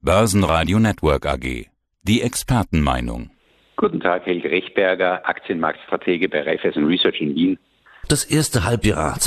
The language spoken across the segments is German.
Börsenradio Network AG. Die Expertenmeinung. Guten Tag, Helge Rechberger, Aktienmarktstratege bei Raiffeisen Research in Wien. Das erste Halbjahr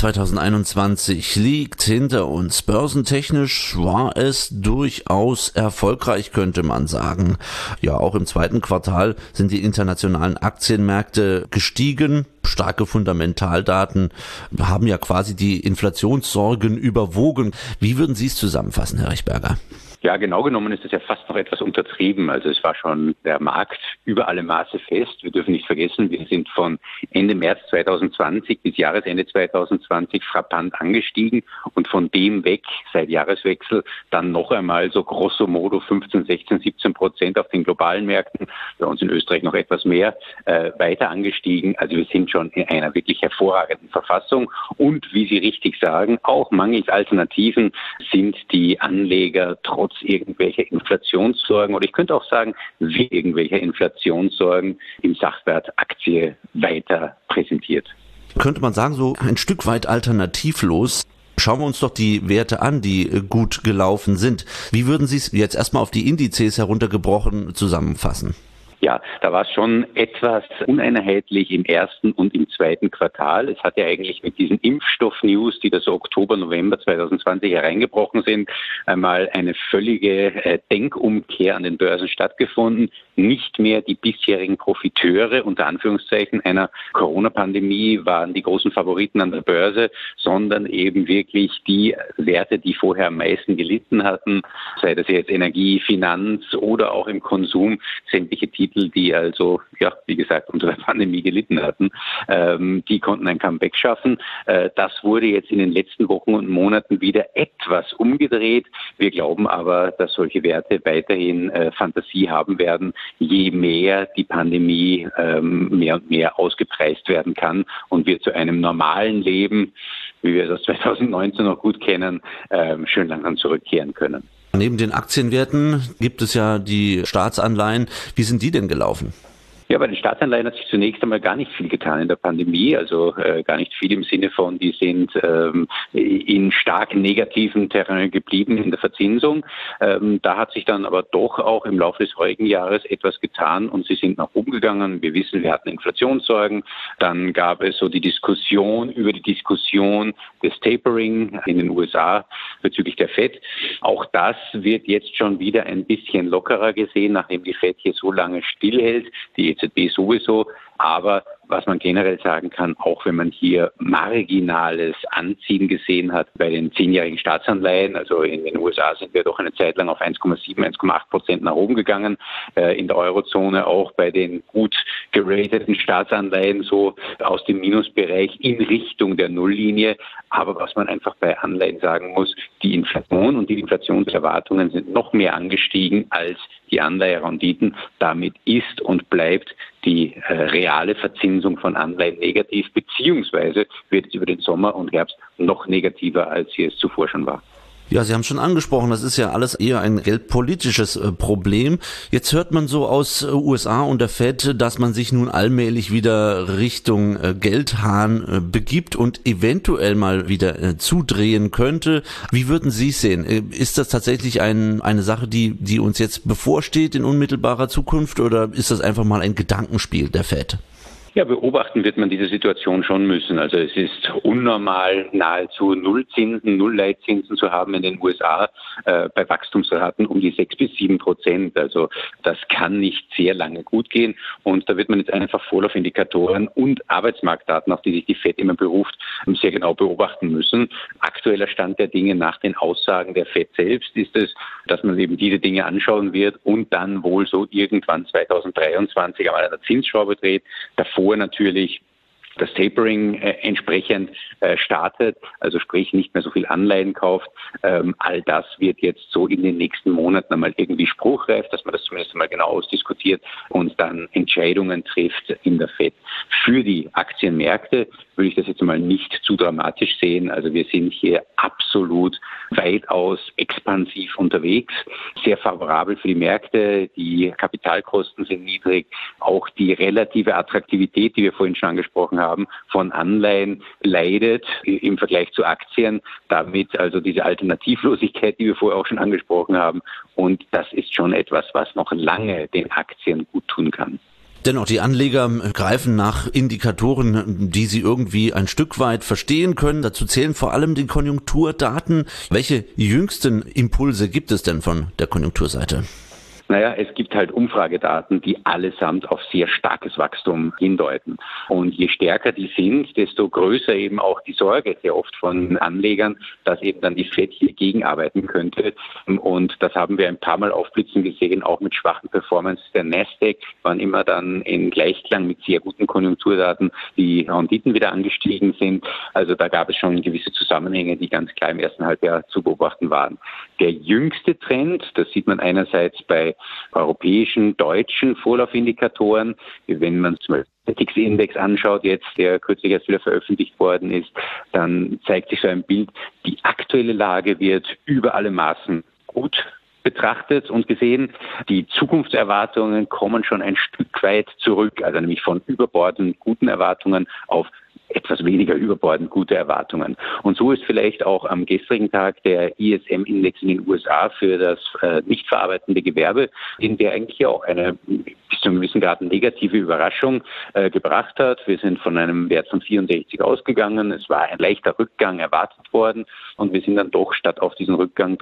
2021 liegt hinter uns. Börsentechnisch war es durchaus erfolgreich, könnte man sagen. Ja, auch im zweiten Quartal sind die internationalen Aktienmärkte gestiegen. Starke Fundamentaldaten haben ja quasi die Inflationssorgen überwogen. Wie würden Sie es zusammenfassen, Herr Rechberger? Ja, genau genommen ist das ja fast noch etwas untertrieben. Also es war schon der Markt über alle Maße fest. Wir dürfen nicht vergessen, wir sind von Ende März 2020 bis Jahresende 2020 frappant angestiegen und von dem weg seit Jahreswechsel dann noch einmal so grosso modo 15, 16, 17% auf den globalen Märkten, bei uns in Österreich noch etwas mehr, weiter angestiegen. Also wir sind schon in einer wirklich hervorragenden Verfassung und wie Sie richtig sagen, auch mangels Alternativen sind die Anleger trotz irgendwelcher Inflationssorgen oder ich könnte auch sagen, wie irgendwelcher Inflationssorgen im Sachwert Aktie weiter präsentiert. Könnte man sagen, so ein Stück weit alternativlos. Schauen wir uns doch die Werte an, die gut gelaufen sind. Wie würden Sie es jetzt erstmal auf die Indizes heruntergebrochen zusammenfassen? Ja, da war es schon etwas uneinheitlich im ersten und im zweiten Quartal. Es hat ja eigentlich mit diesen Impfstoff-News, die da so Oktober, November 2020 hereingebrochen sind, einmal eine völlige Denkumkehr an den Börsen stattgefunden. Nicht mehr die bisherigen Profiteure, unter Anführungszeichen, einer Corona-Pandemie waren die großen Favoriten an der Börse, sondern eben wirklich die Werte, die vorher am meisten gelitten hatten, sei das jetzt Energie, Finanz oder auch im Konsum, sämtliche Titel, die also, ja, wie gesagt, unter der Pandemie gelitten hatten, die konnten ein Comeback schaffen. Das wurde jetzt in den letzten Wochen und Monaten wieder etwas umgedreht. Wir glauben aber, dass solche Werte weiterhin Fantasie haben werden, je mehr die Pandemie mehr und mehr ausgepreist werden kann und wir zu einem normalen Leben, wie wir das 2019 noch gut kennen, schön langsam zurückkehren können. Neben den Aktienwerten gibt es ja die Staatsanleihen. Wie sind die denn gelaufen? Ja, bei den Staatsanleihen hat sich zunächst einmal gar nicht viel getan in der Pandemie, also gar nicht viel im Sinne von, die sind in stark negativen Terrain geblieben in der Verzinsung. Da hat sich dann aber doch auch im Laufe des heurigen Jahres etwas getan und sie sind nach oben gegangen. Wir wissen, wir hatten Inflationssorgen. Dann gab es so die Diskussion über die Diskussion des Tapering in den USA bezüglich der FED. Auch das wird jetzt schon wieder ein bisschen lockerer gesehen, nachdem die FED hier so lange stillhält. Die EZB sowieso, aber was man generell sagen kann, auch wenn man hier marginales Anziehen gesehen hat bei den 10-jährigen Staatsanleihen, also in den USA sind wir doch eine Zeit lang auf 1,7, 1,8% nach oben gegangen, in der Eurozone auch bei den gut gerateten Staatsanleihen so aus dem Minusbereich in Richtung der Nulllinie. Aber was man einfach bei Anleihen sagen muss, die Inflation und die Inflationserwartungen sind noch mehr angestiegen als die Anleiherenditen. Damit ist und bleibt die reale Verzinsung von Anleihen negativ, beziehungsweise wird es über den Sommer und Herbst noch negativer, als sie es zuvor schon war. Ja, Sie haben schon angesprochen, das ist ja alles eher ein geldpolitisches Problem. Jetzt hört man so aus USA und der FED, dass man sich nun allmählich wieder Richtung Geldhahn begibt und eventuell mal wieder zudrehen könnte. Wie würden Sie es sehen? Ist das tatsächlich eine Sache, die uns jetzt bevorsteht in unmittelbarer Zukunft oder ist das einfach mal ein Gedankenspiel der FED? Ja, beobachten wird man diese Situation schon müssen. Also es ist unnormal, nahezu Nullzinsen, Nullleitzinsen zu haben in den USA bei Wachstumsraten um die 6-7%. Also das kann nicht sehr lange gut gehen. Und da wird man jetzt einfach Vorlaufindikatoren und Arbeitsmarktdaten, auf die sich die FED immer beruft, sehr genau beobachten müssen. Aktueller Stand der Dinge nach den Aussagen der FED selbst ist es, dass man eben diese Dinge anschauen wird und dann wohl so irgendwann 2023 einmal an der Zinsschraube dreht. Davor natürlich das Tapering entsprechend startet, also sprich nicht mehr so viel Anleihen kauft. All das wird jetzt so in den nächsten Monaten einmal irgendwie spruchreif, dass man das zumindest einmal genau ausdiskutiert und dann Entscheidungen trifft in der FED. Für die Aktienmärkte würde ich das jetzt mal nicht zu dramatisch sehen. Also wir sind hier absolut weitaus expansiv unterwegs, sehr favorabel für die Märkte, die Kapitalkosten sind niedrig, auch die relative Attraktivität, die wir vorhin schon angesprochen haben, von Anleihen leidet im Vergleich zu Aktien, damit also diese Alternativlosigkeit, die wir vorher auch schon angesprochen haben, und das ist schon etwas, was noch lange den Aktien gut tun kann. Dennoch, die Anleger greifen nach Indikatoren, die sie irgendwie ein Stück weit verstehen können. Dazu zählen vor allem die Konjunkturdaten. Welche jüngsten Impulse gibt es denn von der Konjunkturseite? Naja, es gibt halt Umfragedaten, die allesamt auf sehr starkes Wachstum hindeuten. Und je stärker die sind, desto größer eben auch die Sorge sehr oft von Anlegern, dass eben dann die FED hier gegenarbeiten könnte. Und das haben wir ein paar Mal aufblitzen gesehen, auch mit schwachen Performance der Nasdaq, waren immer dann in Gleichklang mit sehr guten Konjunkturdaten die Renditen wieder angestiegen sind. Also da gab es schon gewisse Zusammenhänge, die ganz klar im ersten Halbjahr zu beobachten waren. Der jüngste Trend, das sieht man einerseits bei europäischen, deutschen Vorlaufindikatoren, wenn man zum Beispiel den TIX-Index anschaut, jetzt, der kürzlich erst wieder veröffentlicht worden ist, dann zeigt sich so ein Bild, die aktuelle Lage wird über alle Maßen gut betrachtet und gesehen. Die Zukunftserwartungen kommen schon ein Stück weit zurück, also nämlich von überbordenden guten Erwartungen auf etwas weniger überbordend gute Erwartungen. Und so ist vielleicht auch am gestrigen Tag der ISM-Index in den USA für das nicht verarbeitende Gewerbe, in der eigentlich auch eine bis zu einem gewissen Grad negative Überraschung gebracht hat. Wir sind von einem Wert von 64 ausgegangen. Es war ein leichter Rückgang erwartet worden und wir sind dann doch statt auf diesen Rückgang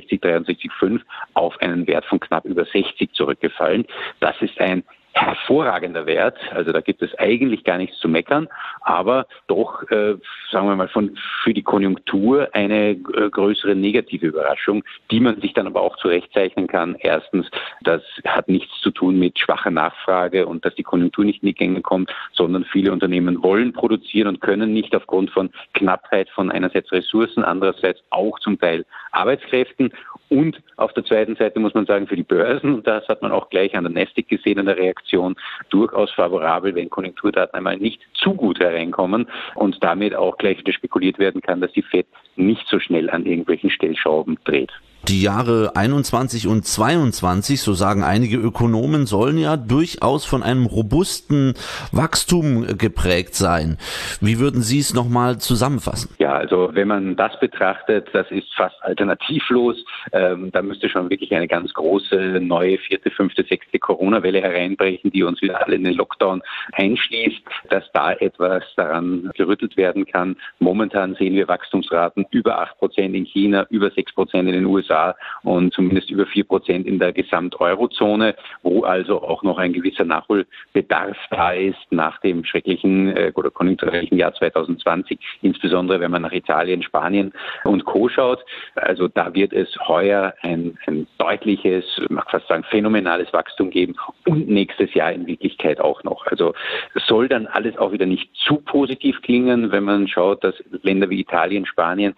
63,5 auf einen Wert von knapp über 60 zurückgefallen. Das ist ein hervorragender Wert, also da gibt es eigentlich gar nichts zu meckern, aber doch, sagen wir mal, für die Konjunktur eine größere negative Überraschung, die man sich dann aber auch zurechtzeichnen kann. Erstens, das hat nichts zu tun mit schwacher Nachfrage und dass die Konjunktur nicht in die Gänge kommt, sondern viele Unternehmen wollen produzieren und können nicht aufgrund von Knappheit von einerseits Ressourcen, andererseits auch zum Teil Arbeitskräften. Und auf der zweiten Seite muss man sagen, für die Börsen, und das hat man auch gleich an der Nasdaq gesehen, an der Reaktion, durchaus favorabel, wenn Konjunkturdaten einmal nicht zu gut hereinkommen und damit auch gleich wieder spekuliert werden kann, dass die FED nicht so schnell an irgendwelchen Stellschrauben dreht. Die Jahre 21 und 22, so sagen einige Ökonomen, sollen ja durchaus von einem robusten Wachstum geprägt sein. Wie würden Sie es nochmal zusammenfassen? Ja, also wenn man das betrachtet, das ist fast alternativlos. Da müsste schon wirklich eine ganz große neue 4., 5., 6. Corona-Welle hereinbrechen, die uns wieder alle in den Lockdown einschließt, dass da etwas daran gerüttelt werden kann. Momentan sehen wir Wachstumsraten über 8% in China, über 6% in den USA und zumindest über 4% in der Gesamt-Eurozone, wo also auch noch ein gewisser Nachholbedarf da ist nach dem schrecklichen oder konjunkturellen Jahr 2020, insbesondere wenn man nach Italien, Spanien und Co. schaut. Also da wird es heuer ein deutliches, man kann fast sagen phänomenales Wachstum geben und nächstes Jahr in Wirklichkeit auch noch. Also es soll dann alles auch wieder nicht zu positiv klingen, wenn man schaut, dass Länder wie Italien, Spanien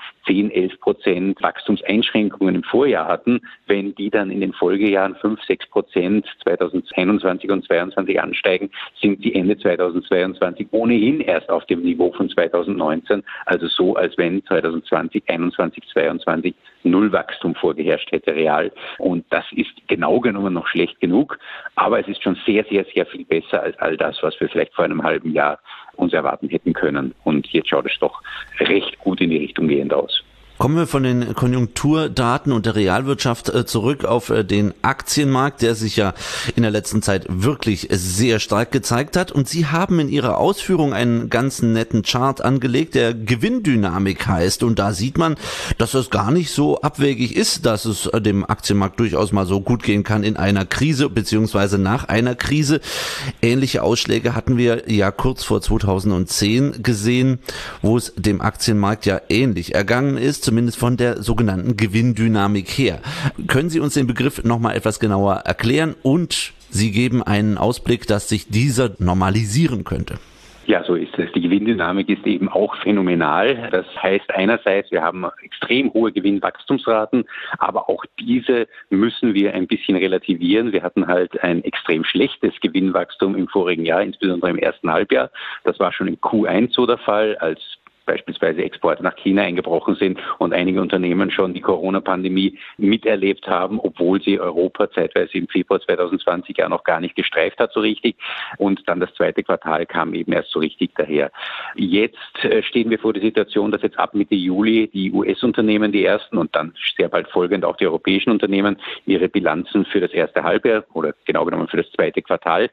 10-11% Wachstumseinschränkungen im Vorjahr hatten. Wenn die dann in den Folgejahren 5-6% 2021 und 2022 ansteigen, sind sie Ende 2022 ohnehin erst auf dem Niveau von 2019. Also so, als wenn 2020, 21, 22 null Wachstum vorgeherrscht hätte real. Und das ist genau genommen noch schlecht genug. Aber es ist schon sehr, sehr, sehr viel besser als all das, was wir vielleicht vor einem halben Jahr uns erwarten hätten können. Und jetzt schaut es doch recht gut in die Richtung gehend aus. Kommen wir von den Konjunkturdaten und der Realwirtschaft zurück auf den Aktienmarkt, der sich ja in der letzten Zeit wirklich sehr stark gezeigt hat. Und Sie haben in Ihrer Ausführung einen ganz netten Chart angelegt, der Gewinndynamik heißt. Und da sieht man, dass es gar nicht so abwegig ist, dass es dem Aktienmarkt durchaus mal so gut gehen kann in einer Krise beziehungsweise nach einer Krise. Ähnliche Ausschläge hatten wir ja kurz vor 2010 gesehen, wo es dem Aktienmarkt ja ähnlich ergangen ist, zumindest von der sogenannten Gewinndynamik her. Können Sie uns den Begriff nochmal etwas genauer erklären und Sie geben einen Ausblick, dass sich dieser normalisieren könnte? Ja, so ist es. Die Gewinndynamik ist eben auch phänomenal. Das heißt einerseits, wir haben extrem hohe Gewinnwachstumsraten, aber auch diese müssen wir ein bisschen relativieren. Wir hatten halt ein extrem schlechtes Gewinnwachstum im vorigen Jahr, insbesondere im ersten Halbjahr. Das war schon im Q1 so der Fall, als beispielsweise Exporte nach China eingebrochen sind und einige Unternehmen schon die Corona-Pandemie miterlebt haben, obwohl sie Europa zeitweise im Februar 2020 ja noch gar nicht gestreift hat so richtig. Und dann das zweite Quartal kam eben erst so richtig daher. Jetzt stehen wir vor der Situation, dass jetzt ab Mitte Juli die US-Unternehmen, die ersten und dann sehr bald folgend auch die europäischen Unternehmen, ihre Bilanzen für das erste Halbjahr oder genau genommen für das zweite Quartal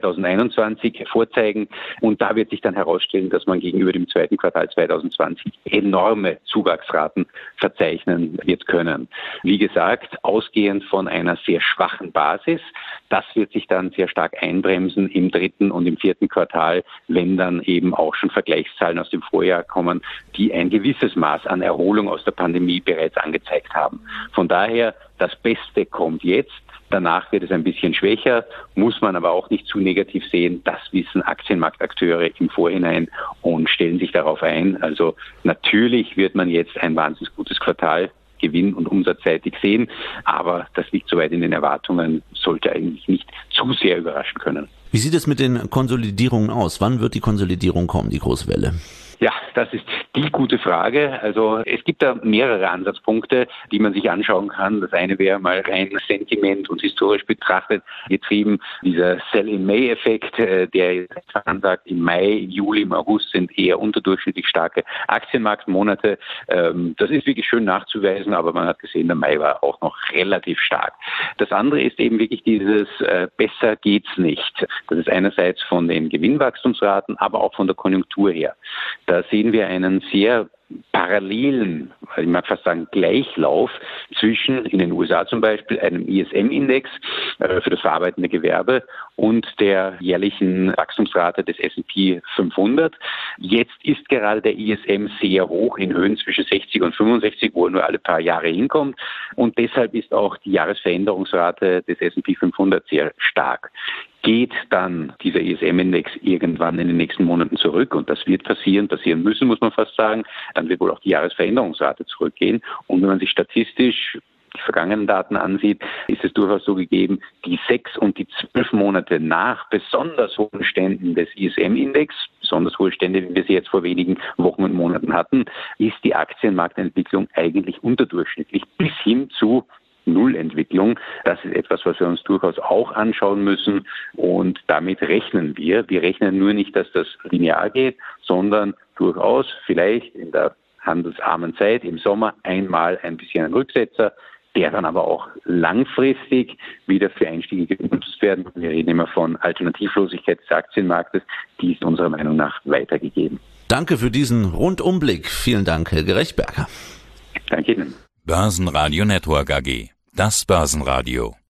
2021 vorzeigen. Und da wird sich dann herausstellen, dass man gegenüber dem zweiten Quartal 2020 enorme Zuwachsraten verzeichnen wird können. Wie gesagt, ausgehend von einer sehr schwachen Basis. Das wird sich dann sehr stark einbremsen im dritten und im vierten Quartal, wenn dann eben auch schon Vergleichszahlen aus dem Vorjahr kommen, die ein gewisses Maß an Erholung aus der Pandemie bereits angezeigt haben. Von daher, das Beste kommt jetzt. Danach wird es ein bisschen schwächer, muss man aber auch nicht zu negativ sehen. Das wissen Aktienmarktakteure im Vorhinein und stellen sich darauf ein. Also natürlich wird man jetzt ein wahnsinnig gutes Quartal gewinn- und umsatzseitig sehen, aber das liegt soweit in den Erwartungen, sollte eigentlich nicht zu sehr überraschen können. Wie sieht es mit den Konsolidierungen aus? Wann wird die Konsolidierung kommen, die große Welle? Ja, das ist die gute Frage. Also es gibt da mehrere Ansatzpunkte, die man sich anschauen kann. Das eine wäre mal rein Sentiment und historisch betrachtet getrieben. Dieser Sell-in-May-Effekt, der jetzt ansagt, im Mai, im Juli, im August sind eher unterdurchschnittlich starke Aktienmarktmonate. Das ist wirklich schön nachzuweisen, aber man hat gesehen, der Mai war auch noch relativ stark. Das andere ist eben wirklich dieses besser geht's nicht. Das ist einerseits von den Gewinnwachstumsraten, aber auch von der Konjunktur her. Da sehen wir einen sehr parallelen, ich mag fast sagen Gleichlauf zwischen in den USA zum Beispiel einem ISM-Index für das verarbeitende Gewerbe und der jährlichen Wachstumsrate des S&P 500. Jetzt ist gerade der ISM sehr hoch in Höhen zwischen 60 und 65, wo er nur alle paar Jahre hinkommt und deshalb ist auch die Jahresveränderungsrate des S&P 500 sehr stark. Geht dann dieser ISM-Index irgendwann in den nächsten Monaten zurück und das wird passieren müssen, muss man fast sagen, dann wird wohl auch die Jahresveränderungsrate zurückgehen. Und wenn man sich statistisch die vergangenen Daten ansieht, ist es durchaus so gegeben, die 6 und die 12 Monate nach besonders hohen Ständen des ISM-Index, besonders hohe Stände, wie wir sie jetzt vor wenigen Wochen und Monaten hatten, ist die Aktienmarktentwicklung eigentlich unterdurchschnittlich bis hin zu Nullentwicklung. Das ist etwas, was wir uns durchaus auch anschauen müssen und damit rechnen wir. Wir rechnen nur nicht, dass das linear geht, sondern durchaus vielleicht in der handelsarmen Zeit im Sommer einmal ein bisschen ein Rücksetzer, der dann aber auch langfristig wieder für Einstiege genutzt werden. Wir reden immer von Alternativlosigkeit des Aktienmarktes. Die ist unserer Meinung nach weitergegeben. Danke für diesen Rundumblick. Vielen Dank, Helge Rechberger. Danke Ihnen. Börsenradio Network AG. Das Börsenradio.